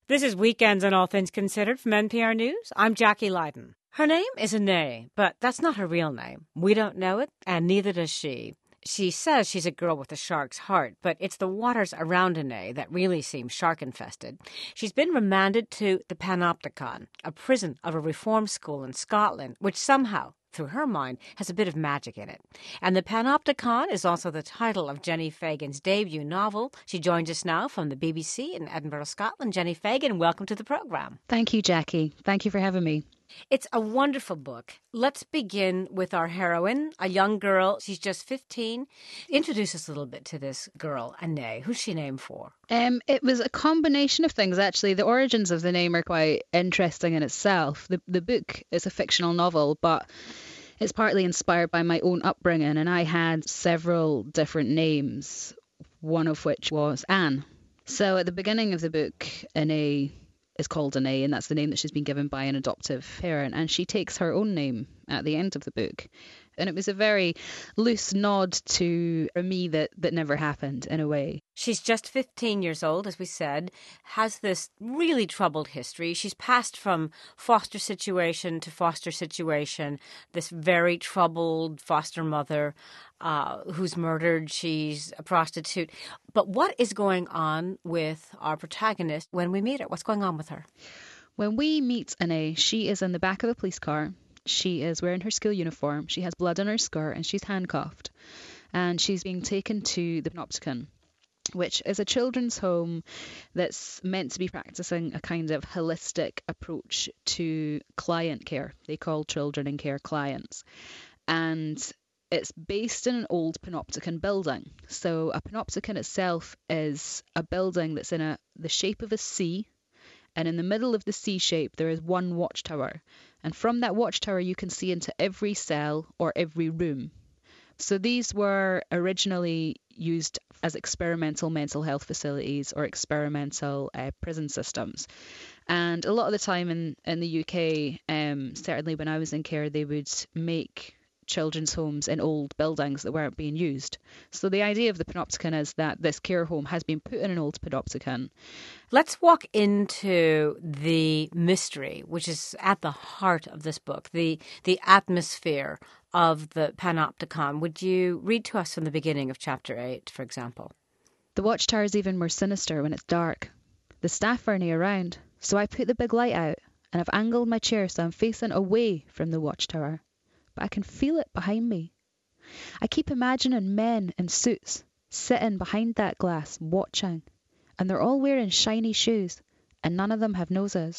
This is Weekends on All Things Considered from NPR News. I'm Jackie Leiden. Her name is Anae, but that's not her real name. We don't know it, and neither does she. She says she's a girl with a shark's heart, but it's the waters around Anae that really seem shark-infested. She's been remanded to the Panopticon, a prison of a reform school in Scotland, which somehow, through her mind, has a bit of magic in it. And the Panopticon is also the title of Jenny Fagan's debut novel. She joins us now from the BBC in Edinburgh, Scotland. Jenny Fagan, welcome to the program. Thank you, Jackie. Thank you for having me. It's a wonderful book. Let's begin with our heroine, a young girl. She's just 15. Introduce us a little bit to this girl, Anae. Who's she named for? It was a combination of things, actually. The origins of the name are quite interesting in itself. The book is a fictional novel, but it's partly inspired by my own upbringing, and I had several different names, one of which was Anne. So at the beginning of the book, Anae is called Anae, and that's the name that she's been given by an adoptive parent, and she takes her own name at the end of the book. And it was a very loose nod to a me that never happened, in a way. She's just 15 years old, as we said, has this really troubled history. She's passed from foster situation to foster situation, this very troubled foster mother who's murdered. She's a prostitute. But what is going on with our protagonist when we meet her? What's going on with her? When we meet Anae, she is in the back of a police car. She is wearing her school uniform. She has blood on her skirt and she's handcuffed. And she's being taken to the Panopticon, which is a children's home that's meant to be practicing a kind of holistic approach to client care. They call children in care clients. And it's based in an old Panopticon building. So a Panopticon itself is a building that's in the shape of a C. And in the middle of the C shape, there is one watchtower. And from that watchtower, you can see into every cell or every room. So these were originally used as experimental mental health facilities or experimental prison systems. And a lot of the time in the UK, certainly when I was in care, they would make children's homes in old buildings that weren't being used. So the idea of the Panopticon is that this care home has been put in an old Panopticon. Let's walk into the mystery, which is at the heart of this book, the atmosphere of the Panopticon. Would you read to us from the beginning of chapter 8, for example? The watchtower is even more sinister when it's dark. The staff aren't around, so I put the big light out and I've angled my chair so I'm facing away from the watchtower. But I can feel it behind me. I keep imagining men in suits sitting behind that glass watching, and they're all wearing shiny shoes, and none of them have noses.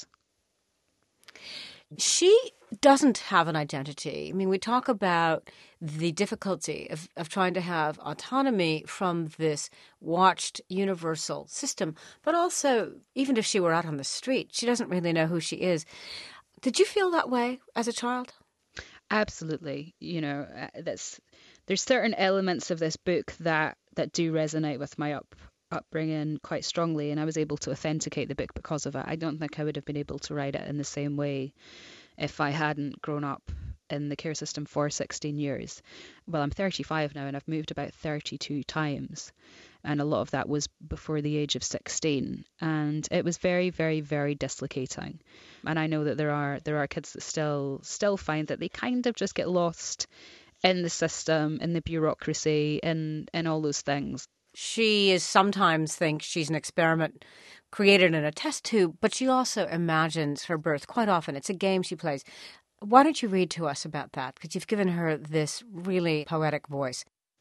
She doesn't have an identity. I mean, we talk about the difficulty of trying to have autonomy from this watched universal system, but also, even if she were out on the street, she doesn't really know who she is. Did you feel that way as a child? Absolutely. You know, there's certain elements of this book that do resonate with my upbringing quite strongly, and I was able to authenticate the book because of it. I don't think I would have been able to write it in the same way if I hadn't grown up in the care system for 16 years. Well, I'm 35 now and I've moved about 32 times, and a lot of that was before the age of 16, and it was very, very, very dislocating. And I know that there are kids that still find that they kind of just get lost in the system, in the bureaucracy, in all those things. She is sometimes thinks she's an experiment created in a test tube, but she also imagines her birth. Quite often it's a game she plays. Why don't you read to us about that? Because you've given her this really poetic voice.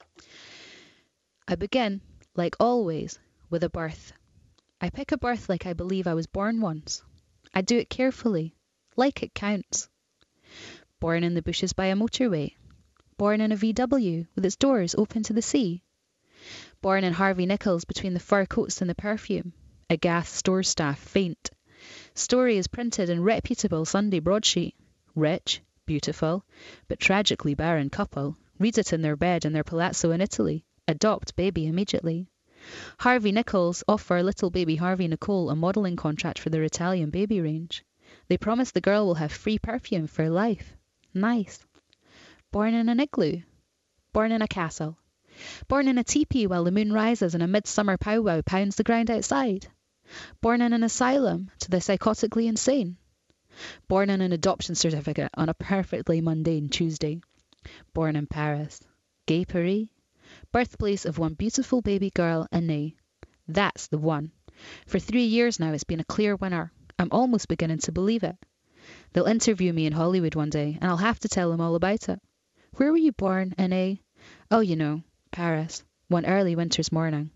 I begin, like always, with a birth. I pick a birth like I believe I was born once. I do it carefully, like it counts. Born in the bushes by a motorway. Born in a VW with its doors open to the sea. Born in Harvey Nichols between the fur coats and the perfume. A gas store staff faint. Story is printed in reputable Sunday broadsheet. Rich, beautiful, but tragically barren couple. Read it in their bed in their palazzo in Italy. Adopt baby immediately. Harvey Nichols offer little baby Harvey Nicole a modelling contract for their Italian baby range. They promise the girl will have free perfume for life. Nice. Born in an igloo. Born in a castle. Born in a teepee while the moon rises and a midsummer powwow pounds the ground outside. Born in an asylum to the psychotically insane. Born in an adoption certificate on a perfectly mundane Tuesday. Born in Paris. Gay Paris. Birthplace of one beautiful baby girl, Anne. That's the one. For 3 years now, it's been a clear winner. I'm almost beginning to believe it. They'll interview me in Hollywood one day, and I'll have to tell them all about it. Where were you born, Anne? Oh, you know, Paris. One early winter's morning.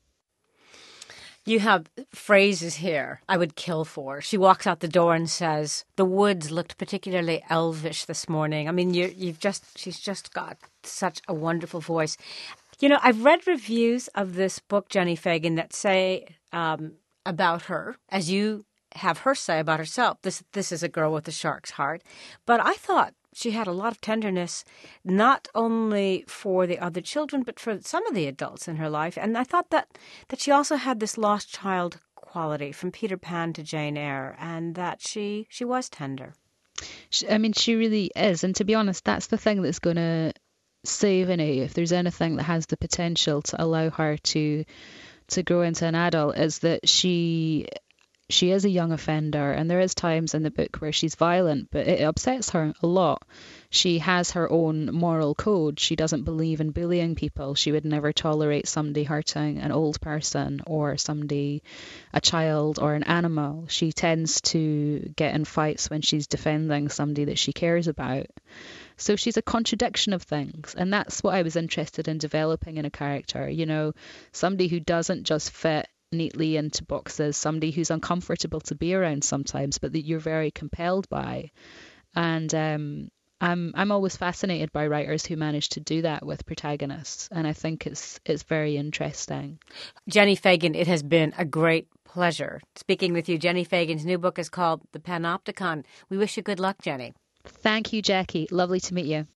You have phrases here I would kill for. She walks out the door and says, "The woods looked particularly elvish this morning." I mean, she's just got such a wonderful voice. You know, I've read reviews of this book, Jenny Fagan, that say about her, as you have her say about herself, this is a girl with a shark's heart. But I thought she had a lot of tenderness, not only for the other children, but for some of the adults in her life. And I thought that she also had this lost child quality from Peter Pan to Jane Eyre, and that she was tender. She really is. And to be honest, that's the thing that's going to save Anne. If there's anything that has the potential to allow her to grow into an adult, is that she is a young offender, and there is times in the book where she's violent, but it upsets her a lot. She has her own moral code. She doesn't believe in bullying people. She would never tolerate somebody hurting an old person or a child or an animal. She tends to get in fights when she's defending somebody that she cares about. So she's a contradiction of things, and that's what I was interested in developing in a character. You know, somebody who doesn't just fit neatly into boxes, somebody who's uncomfortable to be around sometimes, but that you're very compelled by. And I'm always fascinated by writers who manage to do that with protagonists, and I think it's very interesting. Jenny Fagan, it has been a great pleasure speaking with you. Jenny Fagan's new book is called The Panopticon. We wish you good luck, Jenny. Thank you, Jackie. Lovely to meet you.